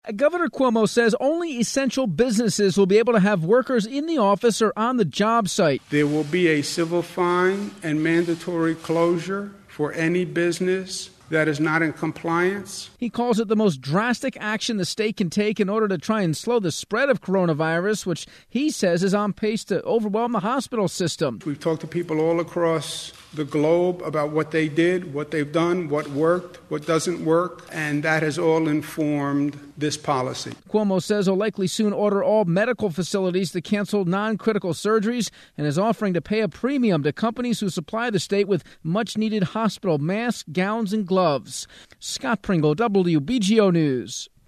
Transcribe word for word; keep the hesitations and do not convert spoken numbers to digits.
Governor Cuomo says only essential businesses will be able to have workers in the office or on the job site. There will be a civil fine and mandatory closure for any business that is not in compliance. He calls it the most drastic action the state can take in order to try and slow the spread of coronavirus, which he says is on pace to overwhelm the hospital system. We've talked to people all across the globe about what they did, what they've done, what worked, what doesn't work, and that has all informed this policy. Cuomo says he'll likely soon order all medical facilities to cancel non-critical surgeries and is offering to pay a premium to companies who supply the state with much-needed hospital masks, gowns, and gloves. Scott Pringle, W B G O News.